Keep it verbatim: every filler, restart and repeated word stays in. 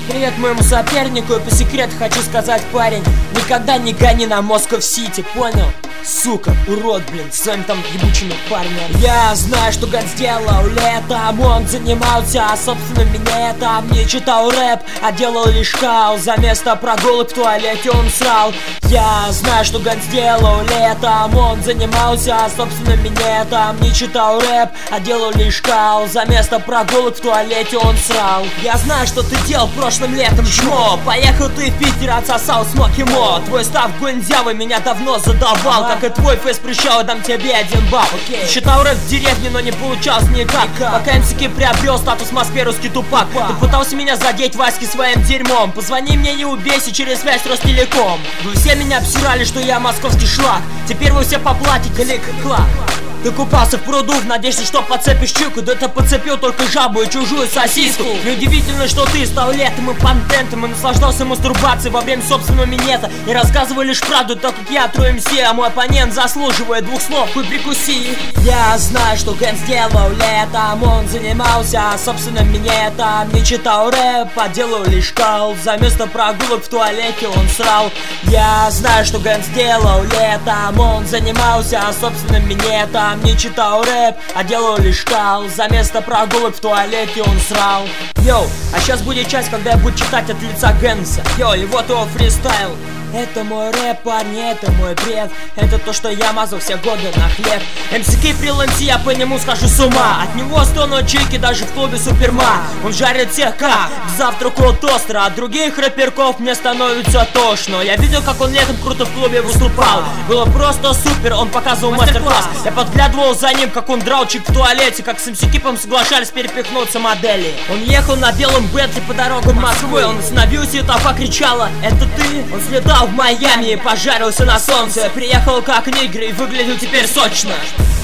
Привет моему сопернику, и по секрету хочу сказать, парень, никогда не гони на Москов-Сити, понял? Сука, урод, блин, с своими там ебучими парнями. Я знаю, что Ган сделал летом, он занимался собственным минетом. Не читал рэп, а делал лишь хаос. За место прогулок в туалете он срал. Я знаю, что Ган сделал летом, он занимался собственным минетом. Не читал рэп, а делал лишь хаос. За место прогулок в туалете он срал. Я знаю, что ты делал прошлым летом, чмо. Поехал ты в Питер, отсосал смоки мо. Твой став гундявый меня давно задавал. Как и твой фейс прищал, дам тебе один балл. okay. Считал рэп в деревне, но не получалось никак, никак. Пока эм си Ки приобрел статус в Москве русский тупак. Тупак. Ты пытался меня задеть, Васьки, своим дерьмом. Позвони мне, не убейся, через связь Ростелеком. Вы все меня обсирали, что я московский шлак. Теперь вы все поплатите, лик-клак. Ты купался в пруду в надежде, что подцепишь чуку. Да ты подцепил только жабу и чужую сосиску. Неудивительно, что ты стал летом и пантентом, и наслаждался мастурбацией во время собственного минета. И рассказывай лишь правду, так как я тру эм си, а мой оппонент заслуживает двух слов, хуй прикуси. Я знаю, что Гэн сделал летом, он занимался собственным минетом. Не читал рэп, а делал лишь кал. За место прогулок в туалете он срал. Я знаю, что Гэн сделал летом, он занимался собственным минетом. Не читал рэп, а делал лишь кал. За место прогулок в туалете он срал. Йоу, а сейчас будет часть, когда я буду читать от лица Гэнса. Йоу, и вот его фристайл. Это мой рэп, парни, это мой бред. Это то, что я мазал все годы на хлеб. эм си Ки при ленте, я по нему схожу с ума. От него стонут чики даже в клубе Суперма. Он жарит всех как к завтраку от тостера. От других рэперков мне становится тошно. Я видел, как он летом круто в клубе выступал. Было просто супер, он показывал мастер-класс. Я подглядывал за ним, как он драл чик в туалете. Как с эм си Кипом соглашались перепихнуться модели. Он ехал на белом Бентли по дорогам Москвы. Он остановился, и толпа кричала: это ты? Он слетал в Майами и пожарился на солнце. Приехал как нигер и выглядел теперь сочно.